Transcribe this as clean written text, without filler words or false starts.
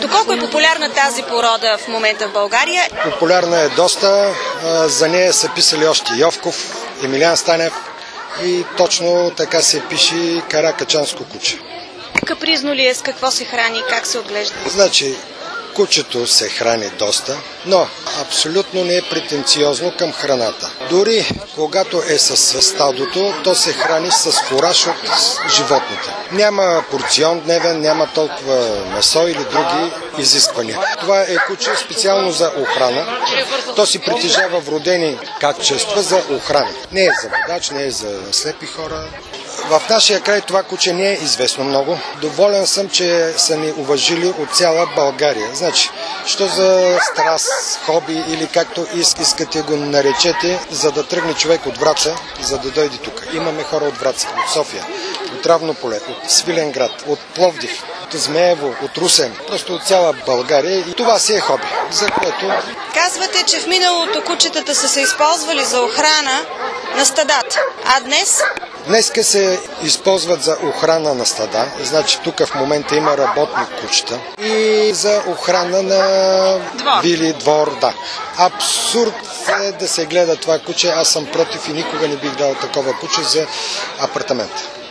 Доколко е популярна тази порода в момента в България? Популярна е доста. За нея са писали още Йовков, Емилиан Станев и точно така се пише каракачанско куче. Капризно ли е? С какво се храни? Как се отглежда? Значи, кучето се храни доста, но абсолютно не е претенциозно към храната. Дори когато е с стадото, то се храни с фураж от животните. Няма порцион дневен, няма толкова месо или други изисквания. Това е куче специално за охрана. То си притежава вродени качества за охрана. Не е за водач, не е за слепи хора. В нашия край това куче не е известно много. Доволен съм, че са ни уважили от цяла България. Значи, що за страст, хоби или както искате го наречете, за да тръгне човек от Враца, за да дойде тук. Имаме хора от Враца, от София, от Равнополе, от Свиленград, от Пловдив, от Змеево, от Русен, просто от цяла България. И това си е хоби, за което... Казвате, че в миналото кучетата са се използвали за охрана на стадата, а днес? Днеска се използват за охрана на стада, значи тук в момента има работни кучета и за охрана на вили, двор, да. Абсурд е да се гледа това куче, аз съм против и никога не бих дал такова куче за апартамент.